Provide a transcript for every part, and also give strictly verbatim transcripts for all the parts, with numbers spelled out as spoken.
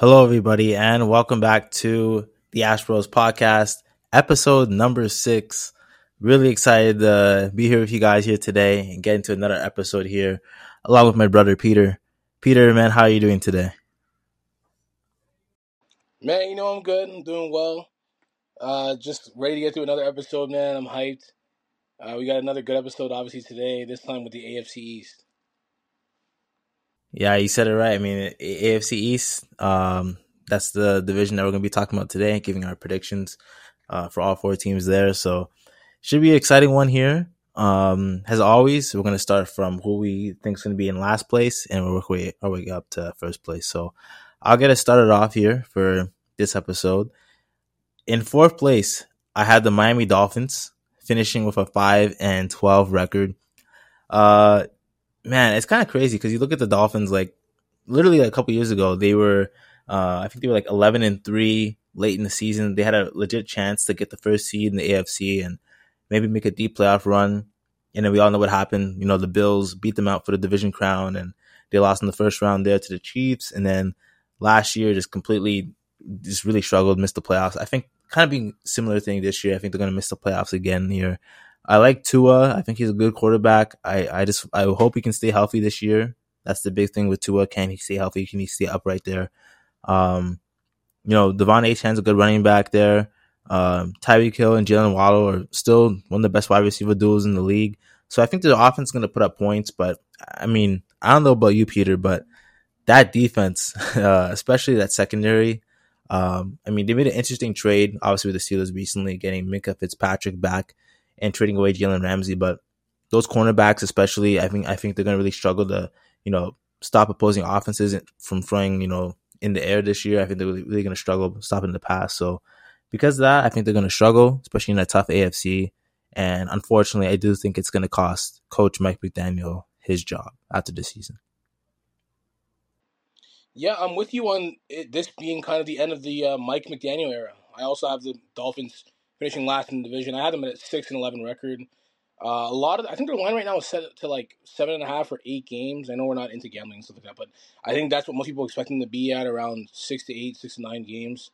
Hello, everybody, and welcome back to the Ash Bros podcast, episode number six. Really excited to be here with you guys here today and get into another episode here, along with my brother Peter. Peter, man, how are you doing today? Man, you know I'm good. I'm doing well. Uh, just ready to get through another episode, man. I'm hyped. Uh, we got another good episode, obviously today. This time with the A F C East. Yeah, you said it right. I mean, A F C East, um, that's the division that we're going to be talking about today, giving our predictions uh, for all four teams there. So, should be an exciting one here. Um, as always, we're going to start from who we think is going to be in last place and we'll work our way, our way up to first place. So, I'll get it started off here for this episode. In fourth place, I had the Miami Dolphins finishing with a five and twelve record. Uh, man, it's kind of crazy because you look at the Dolphins, like literally a couple years ago, they were, uh, I think they were like eleven and three late in the season. They had a legit chance to get the first seed in the A F C and maybe make a deep playoff run. And then we all know what happened. You know, the Bills beat them out for the division crown and they lost in the first round there to the Chiefs. And then last year just completely, just really struggled, missed the playoffs. I think kind of being similar thing this year. I think they're going to miss the playoffs again here. I like Tua. I think he's a good quarterback. I, I just I hope he can stay healthy this year. That's the big thing with Tua. Can he stay healthy? Can he stay upright there? Um, you know, Devon Achane's a good running back there. Um, Tyreek Hill and Jalen Waddle are still one of the best wide receiver duos in the league. So I think the offense is going to put up points. But I mean, I don't know about you, Peter, but that defense, uh, especially that secondary. Um, I mean, they made an interesting trade, obviously, with the Steelers recently, getting Minkah Fitzpatrick back and trading away Jalen Ramsey. But those cornerbacks, especially, I think I think they're going to really struggle to, you know, stop opposing offenses from throwing, you know, in the air this year. I think they're really, really going to struggle stopping the pass. So because of that, I think they're going to struggle, especially in a tough A F C. And unfortunately, I do think it's going to cost Coach Mike McDaniel his job after the season. Yeah, I'm with you on it, this being kind of the end of the uh, Mike McDaniel era. I also have the Dolphins finishing last in the division. I had them at a six and eleven record. Uh, a lot of I think their line right now is set to like seven and a half or eight games. I know we're not into gambling and stuff like that, but I think that's what most people expect them to be at, around six to eight, six to nine games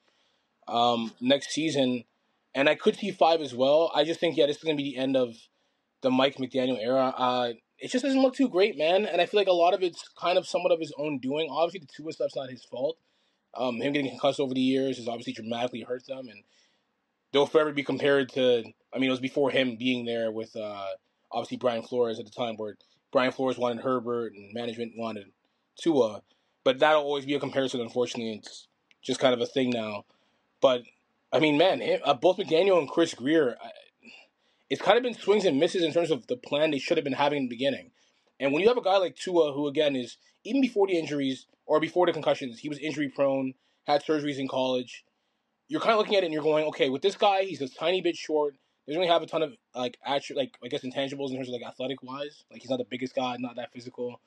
um, next season. And I could see five as well. I just think yeah, this is gonna be the end of the Mike McDaniel era. Uh, it just doesn't look too great, man. And I feel like a lot of it's kind of somewhat of his own doing. Obviously, the Tua stuff's not his fault. Um, him getting concussed over the years has obviously dramatically hurt them, and they'll forever be compared to. I mean, it was before him being there with uh, obviously Brian Flores at the time, where Brian Flores wanted Herbert and management wanted Tua, but that'll always be a comparison. Unfortunately, it's just kind of a thing now. But I mean, man, him, uh, both McDaniel and Chris Greer, I, it's kind of been swings and misses in terms of the plan they should have been having in the beginning. And when you have a guy like Tua, who again is even before the injuries or before the concussions, he was injury prone, had surgeries in college. You're kind of looking at it and you're going, okay, with this guy, he's a tiny bit short. Doesn't really have a ton of like actual, like I guess intangibles in terms of like athletic wise. Like he's not the biggest guy, not that physical.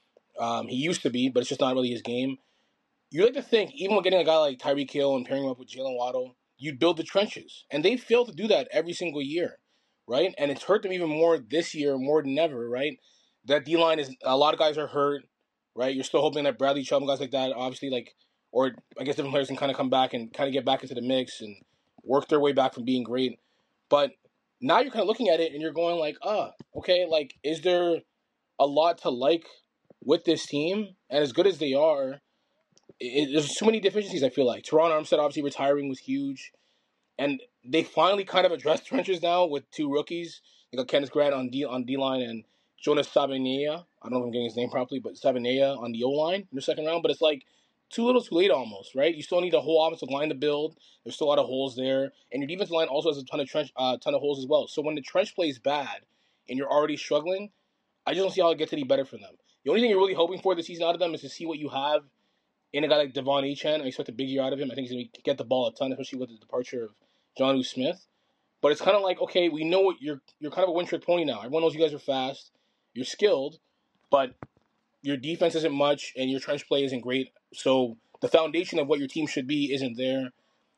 Um, he used to be, but it's just not really his game. You like to think, even when getting a guy like Tyreek Hill and pairing him up with Jalen Waddle, you'd build the trenches. And they fail to do that every single year, right? And it's hurt them even more this year, more than ever, right? That D line is a lot of guys are hurt, right? You're still hoping that Bradley Chubb and guys like that, obviously, like, or I guess different players can kind of come back and kind of get back into the mix and work their way back from being great. But now you're kind of looking at it and you're going like, ah, okay, like, is there a lot to like with this team? And as good as they are, it, there's too many deficiencies. I feel like Teron Armstead obviously retiring was huge, and they finally kind of addressed trenches now with two rookies. You got Kenneth Grant on D on D line and Jonas Sabanea. I don't know if I'm getting his name properly, but Sabanea on the O line in the second round. But it's like too little, too late almost, right? You still need a whole offensive line to build. There's still a lot of holes there, and your defensive line also has a ton of trench, uh, ton of holes as well. So when the trench play is bad and you're already struggling, I just don't see how it gets any better for them. The only thing you're really hoping for this season out of them is to see what you have in a guy like Devon Achane. I expect a big year out of him. I think he's going to get the ball a ton, especially with the departure of Jonnu Smith. But it's kind of like, okay, we know what you're you're kind of a one trick pony now. Everyone knows you guys are fast, you're skilled, but your defense isn't much and your trench play isn't great. So the foundation of what your team should be isn't there.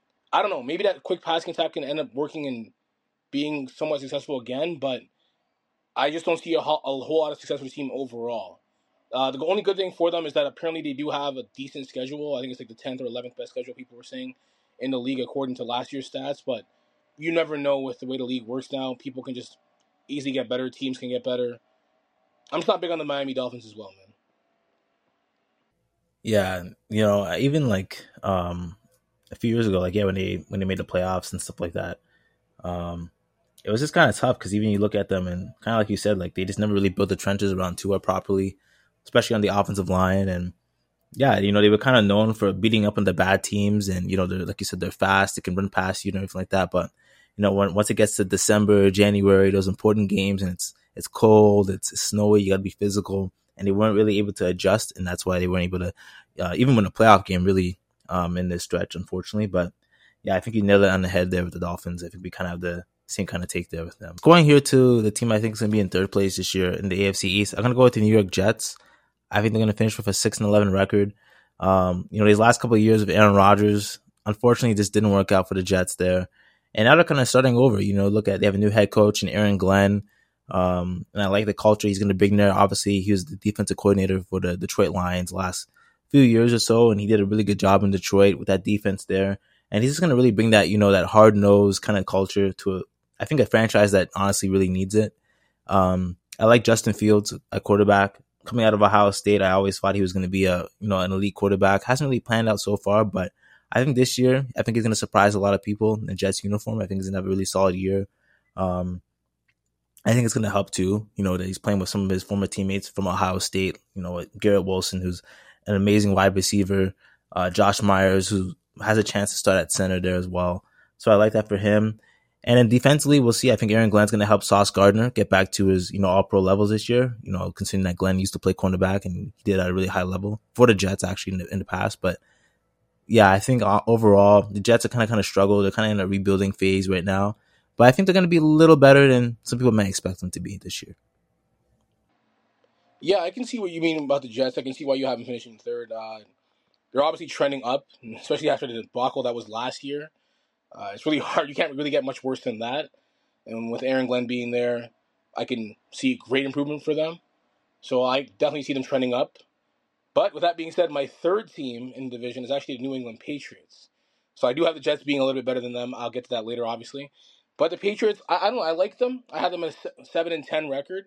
I don't know. Maybe that quick passing attack can end up working and being somewhat successful again, but I just don't see a, ho- a whole lot of success for the team overall. Uh, the only good thing for them is that apparently they do have a decent schedule. I think it's like the tenth or eleventh best schedule people were saying in the league according to last year's stats. But you never know with the way the league works now. People can just easily get better. Teams can get better. I'm just not big on the Miami Dolphins as well, man. Yeah, you know, even like um a few years ago, like yeah, when they when they made the playoffs and stuff like that, um, it was just kind of tough because even you look at them and kind of like you said, like they just never really built the trenches around Tua properly, especially on the offensive line. And yeah, you know, they were kind of known for beating up on the bad teams, and you know, they're like you said, they're fast, they can run past you and everything like that. But you know, when once it gets to December, January, those important games, and it's it's cold, it's, it's snowy, you got to be physical, and they weren't really able to adjust, and that's why they weren't able to uh, even win a playoff game really um, in this stretch, unfortunately. But yeah, I think you nailed it on the head there with the Dolphins. I think we kind of have the same kind of take there with them. Going here to the team I think is going to be in third place this year in the A F C East, I'm going to go with the New York Jets. I think they're going to finish with a six and eleven record. Um, you know, these last couple of years of Aaron Rodgers, unfortunately, this didn't work out for the Jets there. And now they're kind of starting over. You know, look at they have a new head coach in Aaron Glenn. Um, and I like the culture he's going to bring there. Obviously, he was the defensive coordinator for the Detroit Lions last few years or so, and he did a really good job in Detroit with that defense there. And he's just going to really bring that, you know, that hard nosed kind of culture to, a, I think, a franchise that honestly really needs it. Um, I like Justin Fields, a quarterback. Coming out of Ohio State, I always thought he was going to be a, you know, an elite quarterback. Hasn't really planned out so far, but I think this year, I think he's going to surprise a lot of people in the Jets uniform. I think he's going to have a really solid year. Um, I think it's going to help too, you know, that he's playing with some of his former teammates from Ohio State, you know, Garrett Wilson, who's an amazing wide receiver, uh, Josh Myers, who has a chance to start at center there as well. So I like that for him. And then defensively, we'll see. I think Aaron Glenn's going to help Sauce Gardner get back to his, you know, all-pro levels this year. You know, considering that Glenn used to play cornerback and he did at a really high level for the Jets actually in the, in the past. But yeah, I think uh, overall the Jets are kind of kind of struggle. They're kind of in a rebuilding phase right now. But I think they're going to be a little better than some people might expect them to be this year. Yeah, I can see what you mean about the Jets. I can see why you have them finishing third. Uh, they're obviously trending up, especially after the debacle that was last year. Uh, it's really hard. You can't really get much worse than that. And with Aaron Glenn being there, I can see great improvement for them. So I definitely see them trending up. But with that being said, my third team in the division is actually the New England Patriots. So I do have the Jets being a little bit better than them. I'll get to that later, obviously. But the Patriots, I, I don't know. I like them. I had them at a seven and ten record.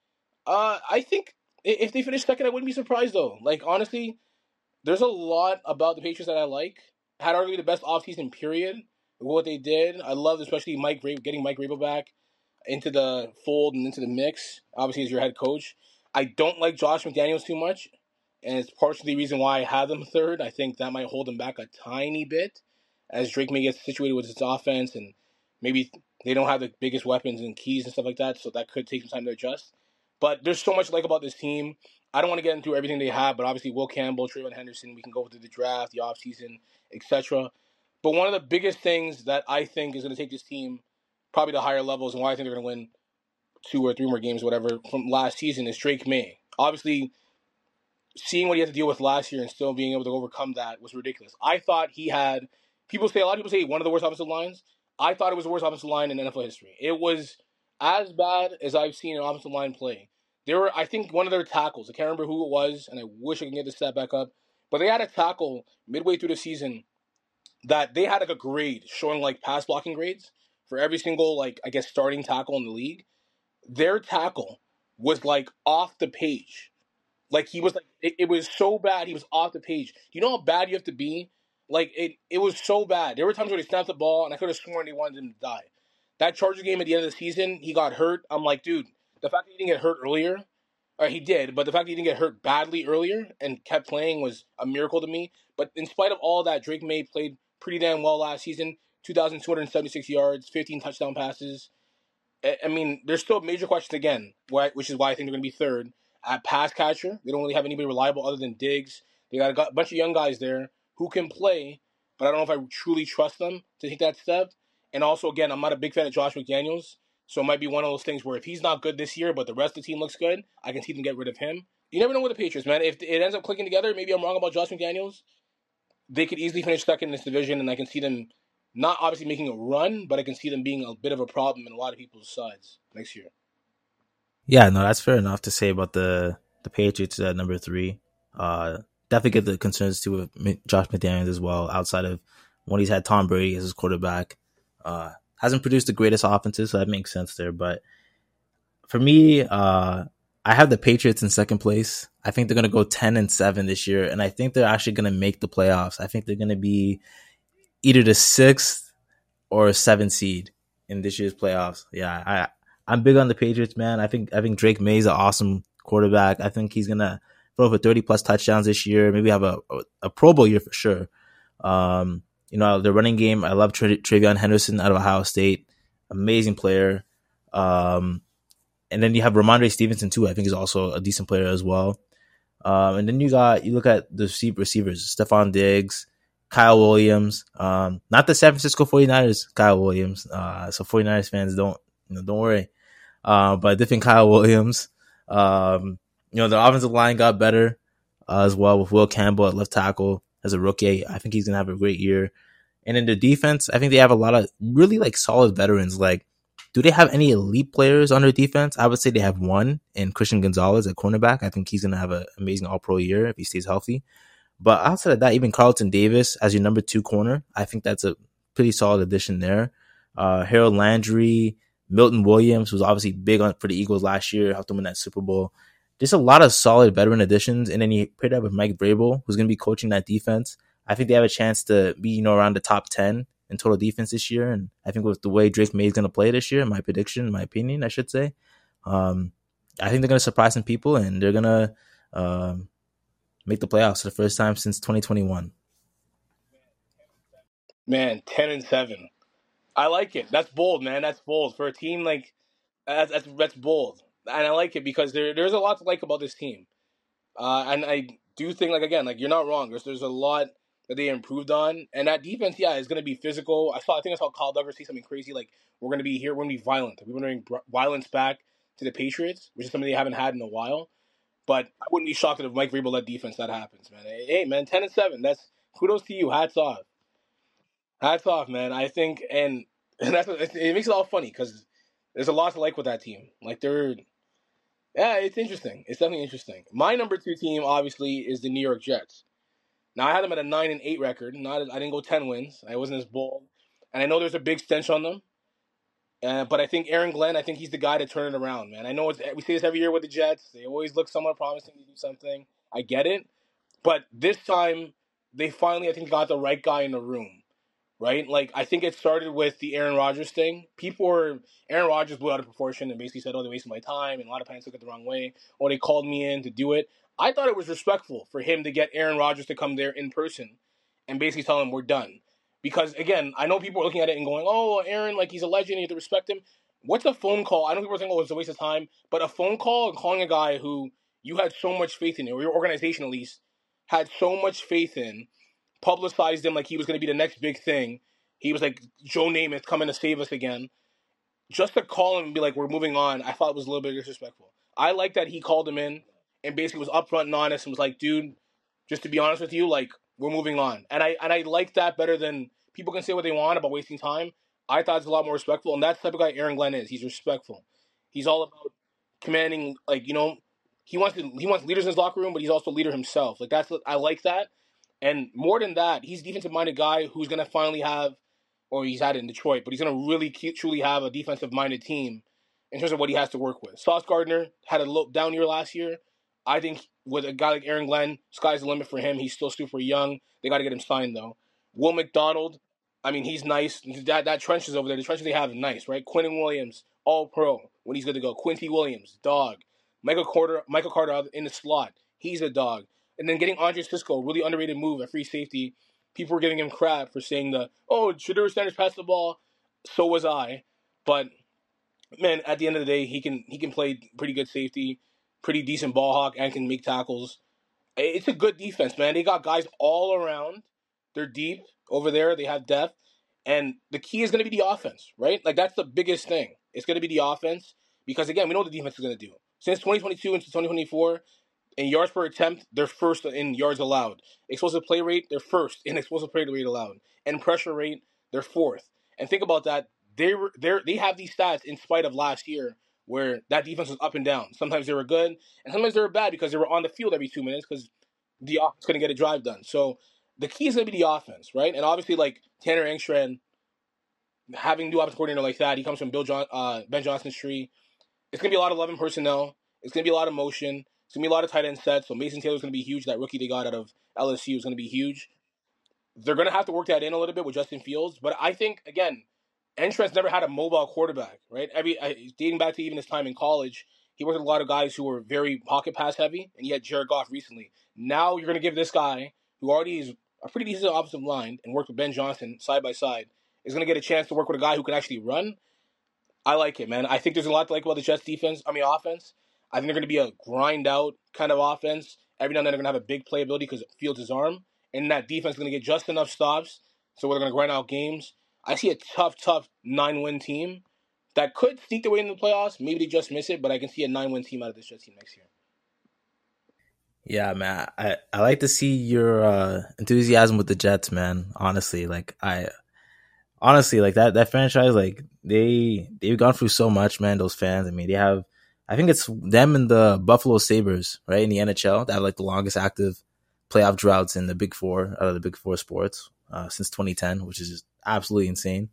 Uh, I think if they finish second, I wouldn't be surprised though. Like honestly, there's a lot about the Patriots that I like. Had arguably the best offseason period. What they did, I loved especially Mike Vrabel, getting Mike Vrabel back into the fold and into the mix. Obviously, as your head coach, I don't like Josh McDaniels too much, and it's partially the reason why I have them third. I think that might hold them back a tiny bit, as Drake may get situated with his offense, and maybe they don't have the biggest weapons and keys and stuff like that, so that could take some time to adjust. But there's so much to like about this team. I don't want to get into everything they have, but obviously Will Campbell, Trayvon Henderson, we can go through the draft, the offseason, et cetera. But one of the biggest things that I think is going to take this team probably to higher levels and why I think they're going to win two or three more games, whatever, from last season is Drake May. Obviously, seeing what he had to deal with last year and still being able to overcome that was ridiculous. I thought he had, people say, a lot of people say one of the worst offensive lines. I thought it was the worst offensive line in N F L history. It was as bad as I've seen an offensive line play. There were, I think, one of their tackles, I can't remember who it was, and I wish I could get the stat back up, but they had a tackle midway through the season that they had like a grade showing like pass blocking grades for every single, like, I guess, starting tackle in the league. Their tackle was like off the page. Like he was like it, it was so bad he was off the page. You know how bad you have to be? Like it it was so bad. There were times where they snapped the ball and I could have sworn they wanted him to die. That Charger game at the end of the season, he got hurt. I'm like, dude, the fact that he didn't get hurt earlier, or he did, but the fact that he didn't get hurt badly earlier and kept playing was a miracle to me. But in spite of all that, Drake May played pretty damn well last season. two thousand two hundred seventy-six yards, fifteen touchdown passes. I mean, there's still major questions again, which is why I think they're going to be third. At pass catcher, they don't really have anybody reliable other than Diggs. They got a bunch of young guys there who can play, but I don't know if I truly trust them to take that step. And also, again, I'm not a big fan of Josh McDaniels, so it might be one of those things where if he's not good this year, but the rest of the team looks good, I can see them get rid of him. You never know with the Patriots, man. If it ends up clicking together, maybe I'm wrong about Josh McDaniels. They could easily finish second in this division, and I can see them not obviously making a run, but I can see them being a bit of a problem in a lot of people's sides next year. Yeah, no, that's fair enough to say about the the Patriots at number three. Uh, definitely get the concerns too with Josh McDaniels as well. Outside of when he's had Tom Brady as his quarterback, uh, hasn't produced the greatest offenses, so that makes sense there. But for me, uh, I have the Patriots in second place. I think they're going to go ten and seven this year, and I think they're actually going to make the playoffs. I think they're going to be either the sixth or a seventh seed in this year's playoffs. Yeah, I I'm big on the Patriots, man. I think I think Drake May is an awesome quarterback. I think he's gonna throw for thirty plus touchdowns this year. Maybe have a a, a Pro Bowl year for sure. Um, you know, the running game. I love Tra- Travion Henderson out of Ohio State, amazing player. Um, and then you have Ramondre Stevenson too. I think he's also a decent player as well. Um, and then you got you look at the receivers: Stephon Diggs, Kyle Williams. Um, not the San Francisco 49ers, Kyle Williams. Uh, so 49ers fans don't you know don't worry. Uh, but different Kyle Williams. Um, you know, the offensive line got better uh, as well with Will Campbell at left tackle as a rookie. I think he's going to have a great year. And in the defense, I think they have a lot of really like solid veterans. Like, do they have any elite players on their defense? I would say they have one in Christian Gonzalez at cornerback. I think he's going to have an amazing all pro year if he stays healthy. But outside of that, even Carlton Davis as your number two corner, I think that's a pretty solid addition there. Uh, Harold Landry, Milton Williams was obviously big on for the Eagles last year, helped them win that Super Bowl. Just a lot of solid veteran additions, and then you paired up with Mike Vrabel, who's going to be coaching that defense. I think they have a chance to be, you know, around the top ten in total defense this year, and I think with the way Drake May is going to play this year, my prediction, my opinion, I should say, um, I think they're going to surprise some people, and they're going to um, make the playoffs for the first time since twenty twenty-one. Man, ten and seven. I like it. That's bold, man. That's bold for a team like that's that's, that's bold, and I like it because there there's a lot to like about this team. Uh, and I do think like again, like you're not wrong. There's there's a lot that they improved on, and that defense, yeah, is going to be physical. I saw I think I saw Kyle Duggar say something crazy like we're going to be here, we're going to be violent. We're going to bring violence back to the Patriots, which is something they haven't had in a while. But I wouldn't be shocked if Mike Vrabel led defense that happens, man. Hey, man, ten and seven. That's kudos to you. Hats off. Hats off, man. I think, and and that's it makes it all funny because there's a lot to like with that team. Like they're, yeah, it's interesting. It's definitely interesting. My number two team, obviously, is the New York Jets. Now I had them at a nine and eight record. Not, I didn't go ten wins. I wasn't as bold, and I know there's a big stench on them. Uh, but I think Aaron Glenn, I think he's the guy to turn it around, man. I know it's, we say this every year with the Jets. They always look somewhat promising to do something. I get it, but this time they finally, I think, got the right guy in the room. Right? Like, I think it started with the Aaron Rodgers thing. People were, Aaron Rodgers blew out of proportion and basically said, oh, they wasted my time, and a lot of fans took it the wrong way, or they called me in to do it. I thought it was respectful for him to get Aaron Rodgers to come there in person and basically tell him we're done. Because, again, I know people are looking at it and going, oh, Aaron, like, he's a legend, you have to respect him. What's a phone call? I know people are saying, oh, it's a waste of time, but a phone call and calling a guy who you had so much faith in, or your organization at least, had so much faith in, publicized him like he was going to be the next big thing. He was like Joe Namath coming to save us again. Just to call him and be like, we're moving on, I thought it was a little bit disrespectful. I like that he called him in and basically was upfront and honest and was like, dude, just to be honest with you, like, we're moving on. And I and I like that better than people can say what they want about wasting time. I thought it's a lot more respectful. And that's the type of guy Aaron Glenn is. He's respectful. He's all about commanding, like, you know, he wants to, he wants leaders in his locker room, but he's also a leader himself. Like, that's I like that. And more than that, he's a defensive-minded guy who's going to finally have, or he's had it in Detroit, but he's going to really truly have a defensive-minded team in terms of what he has to work with. Sauce Gardner had a low down year last year. I think with a guy like Aaron Glenn, sky's the limit for him. He's still super young. They got to get him signed, though. Will McDonald, I mean, he's nice. That that trenches over there, the trenches they have are nice, right? Quentin Williams, all pro when he's good to go. Quincy Williams, dog. Michael Carter, Michael Carter in the slot. He's a dog. And then getting Andre Cisco, really underrated move at free safety. People were giving him crap for saying the, oh, Shedeur Sanders passed the ball. So was I. But, man, at the end of the day, he can he can play pretty good safety, pretty decent ball hawk, and can make tackles. It's a good defense, man. They got guys all around. They're deep over there. They have depth. And the key is going to be the offense, right? Like, that's the biggest thing. It's going to be the offense because, again, we know what the defense is going to do. Since twenty twenty-two into twenty twenty-four, in yards per attempt, they're first in yards allowed. Explosive play rate, they're first in explosive play rate allowed. And pressure rate, they're fourth. And think about that. They were they they have these stats in spite of last year where that defense was up and down. Sometimes they were good, and sometimes they were bad because they were on the field every two minutes because the offense couldn't get a drive done. So the key is going to be the offense, right? And obviously, like Tanner Engstrand, having new offensive coordinator like that, he comes from Bill John, uh, Ben Johnson's tree. It's going to be a lot of eleven personnel. It's going to be a lot of motion. It's going to be a lot of tight end sets. So Mason Taylor's going to be huge. That rookie they got out of L S U is going to be huge. They're going to have to work that in a little bit with Justin Fields. But I think, again, Entrance never had a mobile quarterback, right? Every uh, dating back to even his time in college, he worked with a lot of guys who were very pocket pass heavy, and he had Jared Goff recently. Now you're going to give this guy, who already is a pretty decent offensive line and worked with Ben Johnson side by side, is going to get a chance to work with a guy who can actually run. I like it, man. I think there's a lot to like about the Jets defense. I mean, offense. I think they're going to be a grind out kind of offense. Every now and then they're going to have a big playability because Fields' his arm. And that defense is going to get just enough stops so they're going to grind out games. I see a tough, tough nine-win team that could sneak their way into the playoffs. Maybe they just miss it, but I can see a nine-win team out of this Jets team next year. Yeah, man. I, I like to see your uh, enthusiasm with the Jets, man. Honestly, like I honestly like that that franchise, like they they've gone through so much, man. Those fans. I mean, they have. I think it's them and the Buffalo Sabres, right, in the N H L that have like the longest active playoff droughts in the Big Four out of the Big Four sports uh, since twenty ten, which is just absolutely insane.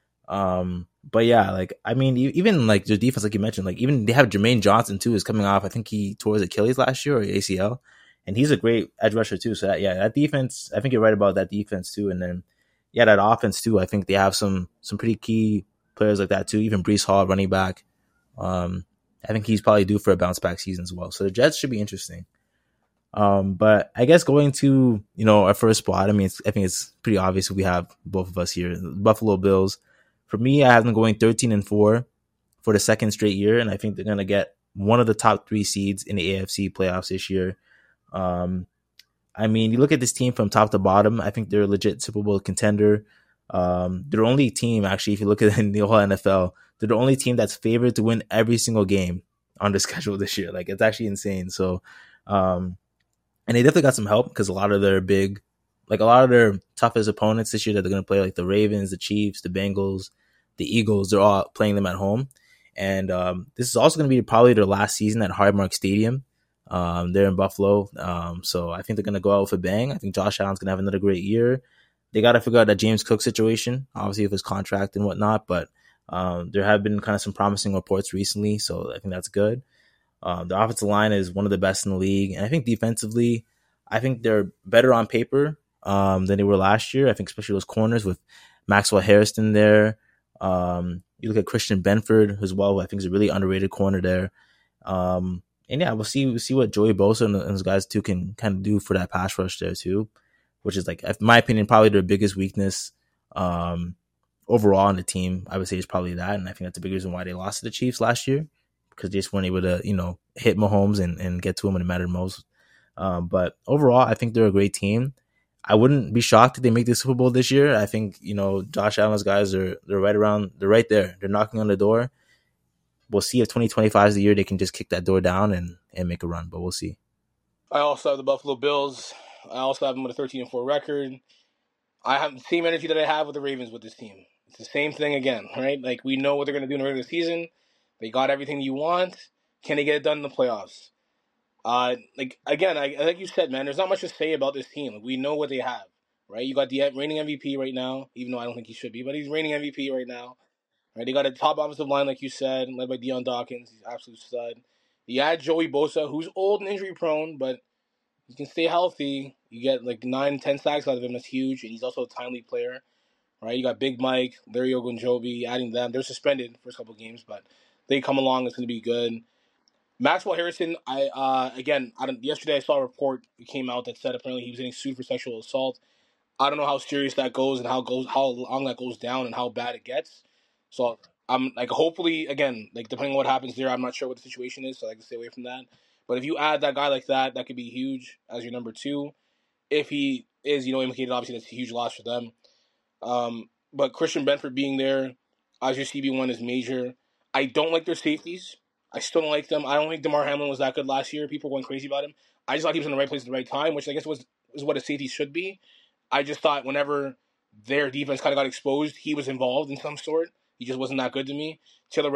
Um, but yeah, like I mean, even like their defense, like you mentioned, like even they have Jermaine Johnson too, is coming off. I think he tore his Achilles last year or A C L, and he's a great edge rusher too. So that, yeah, that defense, I think you're right about that defense too. And then yeah, that offense too. I think they have some some pretty key players like that too. Even Breece Hall, running back. Um, I think he's probably due for a bounce back season as well. So the Jets should be interesting. Um, but I guess going to, you know, our first spot, I mean, it's, I think it's pretty obvious we have both of us here. The Buffalo Bills. For me, I have them going thirteen and four for the second straight year, and I think they're going to get one of the top three seeds in the A F C playoffs this year. Um, I mean, you look at this team from top to bottom, I think they're a legit Super Bowl contender. Um, they're the only team, actually, if you look at it in the whole N F L, they're the only team that's favored to win every single game on the schedule this year. Like, it's actually insane. So, um, and they definitely got some help because a lot of their big, like a lot of their toughest opponents this year that they're going to play, like the Ravens, the Chiefs, the Bengals, the Eagles, they're all playing them at home. And um, this is also going to be probably their last season at Hard Rock Stadium. Um, they're in Buffalo. Um, so I think they're going to go out with a bang. I think Josh Allen's going to have another great year. They got to figure out that James Cook situation, obviously with his contract and whatnot. But um, there have been kind of some promising reports recently. So I think that's good. Um, the offensive line is one of the best in the league. And I think defensively, I think they're better on paper um, than they were last year. I think especially those corners with Maxwell Harrison there. Um, you look at Christian Benford as well, who I think is a really underrated corner there. Um, and yeah, we'll see we'll see what Joey Bosa and those guys too can kind of do for that pass rush there too, which is like, in my opinion, probably their biggest weakness um, overall in the team. I would say is probably that, and I think that's a big reason why they lost to the Chiefs last year because they just weren't able to, you know, hit Mahomes and, and get to him when it mattered most. Um, but overall, I think they're a great team. I wouldn't be shocked if they make the Super Bowl this year. I think, you know, Josh Allen's guys are they're right around, they're right there. They're knocking on the door. We'll see if twenty twenty-five is the year they can just kick that door down and, and make a run, but we'll see. I also have the Buffalo Bills. I also have them with a thirteen and four record. I have the same energy that I have with the Ravens with this team. It's the same thing again, right? Like, we know what they're going to do in the regular season. They got everything you want. Can they get it done in the playoffs? Uh, like again, I, like you said, man, there's not much to say about this team. Like, we know what they have, right? You got the reigning M V P right now, even though I don't think he should be, but he's reigning M V P right now. Right? They got a top offensive line, like you said, led by Deion Dawkins. He's an absolute stud. You add Joey Bosa, who's old and injury prone, but he can stay healthy. You get like nine, ten sacks out of him. That's huge, and he's also a timely player. Right? You got Big Mike, Larry Ogunjobi, adding them. They're suspended for a couple games, but they come along. It's going to be good. Maxwell Harrison, I uh, again, I don't, yesterday I saw a report that came out that said apparently he was getting sued for sexual assault. I don't know how serious that goes and how goes how long that goes down and how bad it gets. So I'm like, hopefully, again, like depending on what happens there, I'm not sure what the situation is, so I can stay away from that. But if you add that guy like that, that could be huge as your number two. If he is, you know, implicated, obviously that's a huge loss for them. Um, but Christian Benford being there as your C B one is major. I don't like their safeties. I still don't like them. I don't think DeMar Hamlin was that good last year. People were going crazy about him. I just thought he was in the right place at the right time, which I guess was is what a safety should be. I just thought whenever their defense kind of got exposed, he was involved in some sort. He just wasn't that good to me. Taylor Rapp,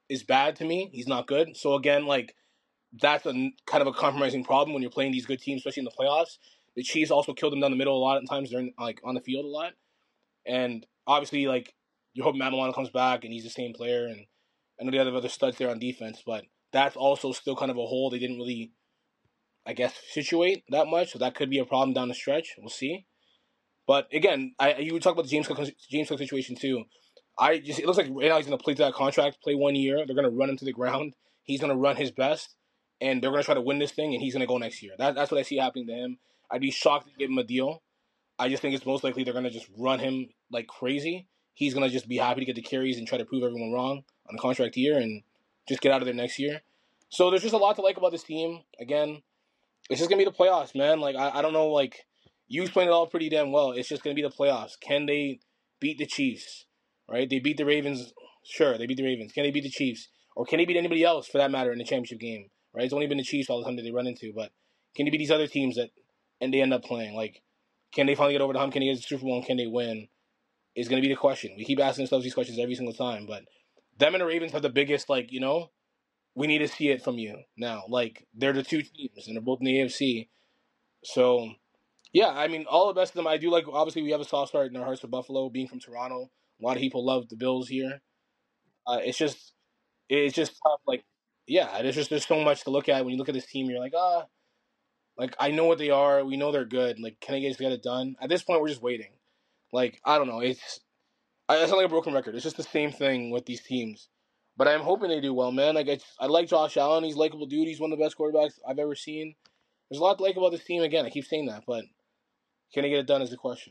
is bad to me. He's not good. So again, like that's a kind of a compromising problem when you're playing these good teams, especially in the playoffs. The Chiefs also killed them down the middle a lot of times during like on the field a lot, and obviously like you hope Matt Milano comes back and he's the same player, and I know they have other studs there on defense, but that's also still kind of a hole they didn't really, I guess, situate that much. So that could be a problem down the stretch. We'll see. But again, I you would talk about the James Cook James Cook situation too. I just it looks like right now he's going to play to that contract, play one year. They're going to run him to the ground. He's going to run his best, and they're going to try to win this thing, and he's going to go next year. That, that's what I see happening to him. I'd be shocked to give him a deal. I just think it's most likely they're going to just run him like crazy. He's going to just be happy to get the carries and try to prove everyone wrong on the contract year and just get out of there next year. So there's just a lot to like about this team. Again, it's just going to be the playoffs, man. Like, I, I don't know, like, you explained it all pretty damn well. It's just going to be the playoffs. Can they beat the Chiefs? Right? They beat the Ravens. Sure, they beat the Ravens. Can they beat the Chiefs? Or can they beat anybody else, for that matter, in the championship game? Right? It's only been the Chiefs all the time that they run into. But can they beat these other teams that and they end up playing? Like, can they finally get over the hump? Can they get to the Super Bowl? And can they win? Is going to be the question. We keep asking ourselves these questions every single time. But them and the Ravens have the biggest, like, you know, we need to see it from you now. Like, they're the two teams, and they're both in the A F C. So, yeah, I mean, all the best of them. I do like, obviously, we have a soft start in our hearts for Buffalo, being from Toronto. A lot of people love the Bills here. Uh, it's just, it's just tough. Like, yeah, there's just there's so much to look at when you look at this team. You're like, ah, like I know what they are. We know they're good. Like, can they just get it done? At this point, we're just waiting. Like, I don't know. It's I it's not like a broken record. It's just the same thing with these teams. But I'm hoping they do well, man. Like, it's, I like Josh Allen. He's a likable dude. He's one of the best quarterbacks I've ever seen. There's a lot to like about this team. Again, I keep saying that, but can they get it done is the question.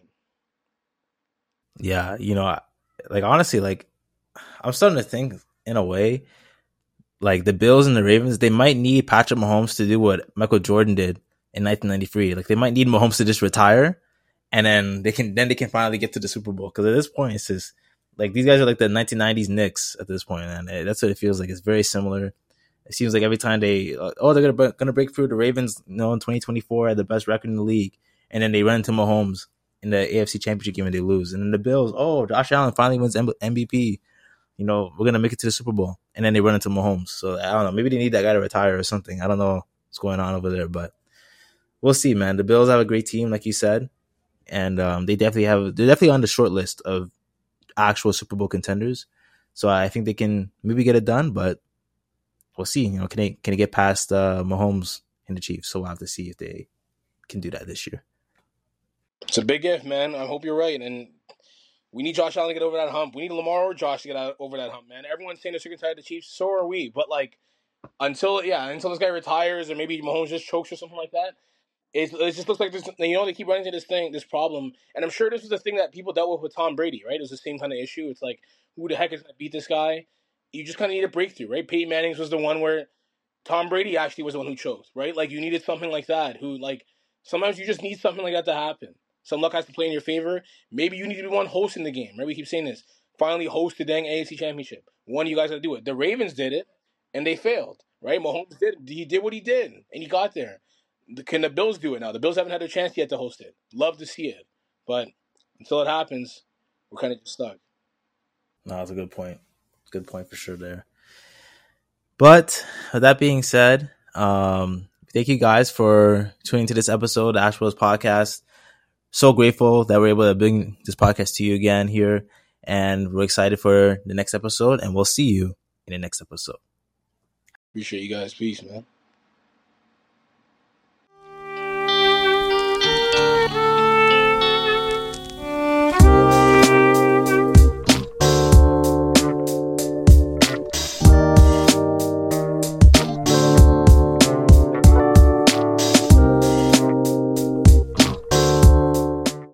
Yeah, you know, like honestly, like I'm starting to think in a way, like the Bills and the Ravens, they might need Patrick Mahomes to do what Michael Jordan did in nineteen ninety-three. Like they might need Mahomes to just retire, and then they can then they can finally get to the Super Bowl. Because at this point, it's just like these guys are like the nineteen nineties Knicks at this point, and that's what it feels like. It's very similar. It seems like every time they oh they're gonna gonna break through, the Ravens, you know, in twenty twenty-four had the best record in the league, and then they run into Mahomes in the A F C Championship game and they lose. And then the Bills, oh, Josh Allen finally wins M V P. You know, we're going to make it to the Super Bowl. And then they run into Mahomes. So, I don't know. Maybe they need that guy to retire or something. I don't know what's going on over there. But we'll see, man. The Bills have a great team, like you said. And um, they definitely have, they're definitely on the short list of actual Super Bowl contenders. So, I think they can maybe get it done. But we'll see. You know, can they, can they get past uh, Mahomes and the Chiefs? So, we'll have to see if they can do that this year. It's a big if, man. I hope you're right. And we need Josh Allen to get over that hump. We need Lamar or Josh to get out, over that hump, man. Everyone's saying they're sick and tired of the Chiefs. So are we. But, like, until, yeah, until this guy retires or maybe Mahomes just chokes or something like that, it's, it just looks like this, you know, they keep running into this thing, this problem. And I'm sure this was the thing that people dealt with with Tom Brady, right? It was the same kind of issue. It's like, who the heck is going to beat this guy? You just kind of need a breakthrough, right? Peyton Manning's was the one where Tom Brady actually was the one who choked, right? Like, you needed something like that, who, like, sometimes you just need something like that to happen. Some luck has to play in your favor. Maybe you need to be one hosting the game, right? We keep saying this. Finally host the dang A F C Championship. One of you guys got to do it. The Ravens did it, and they failed, right? Mahomes did. He did what he did, and he got there. Can the Bills do it now? The Bills haven't had a chance yet to host it. Love to see it. But until it happens, we're kind of just stuck. No, that's a good point. Good point for sure there. But with that being said, um, thank you guys for tuning to this episode of Ash Bros Podcast. So grateful that we're able to bring this podcast to you again here. And we're excited for the next episode. And we'll see you in the next episode. Appreciate you guys. Peace, man.